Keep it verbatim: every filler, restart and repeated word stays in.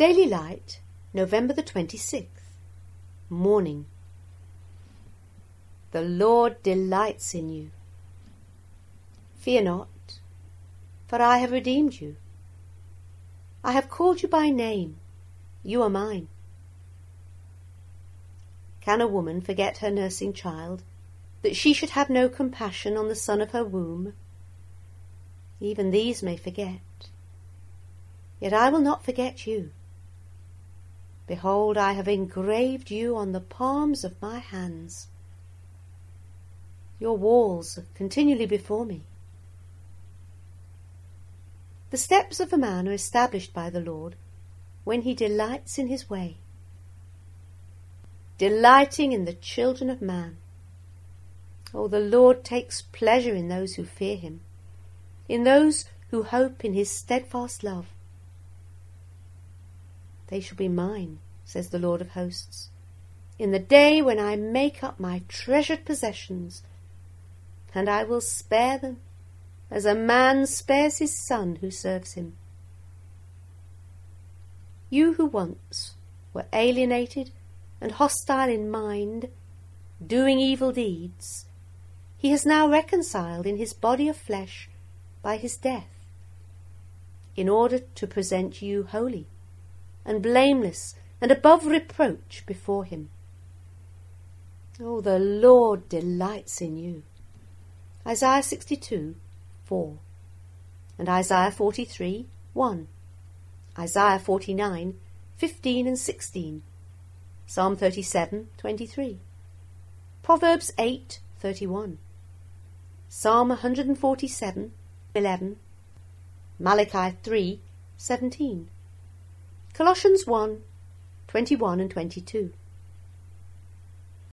Daily Light, November the twenty-sixth. Morning. The Lord delights in you. Fear not, for I have redeemed you. I have called you by name. You are mine. Can a woman forget her nursing child, that she should have no compassion on the son of her womb? Even these may forget. Yet I will not forget you. Behold, I have engraved you on the palms of my hands. Your walls are continually before me. The steps of a man are established by the Lord when he delights in his way. Delighting in the children of man. Oh, the Lord takes pleasure in those who fear him, in those who hope in his steadfast love. They shall be mine, says the Lord of hosts, in the day when I make up my treasured possessions, and I will spare them as a man spares his son who serves him. You who once were alienated and hostile in mind, doing evil deeds, he has now reconciled in his body of flesh by his death, in order to present you holy and blameless and above reproach before him. Oh, the Lord delights in you. Isaiah sixty-two, four, and Isaiah forty-three, one, Isaiah forty-nine, fifteen and sixteen, Psalm thirty-seven, twenty-three, Proverbs eight, thirty-one, Psalm one forty-seven, eleven, Malachi three, seventeen, Colossians one, twenty-one and twenty-two.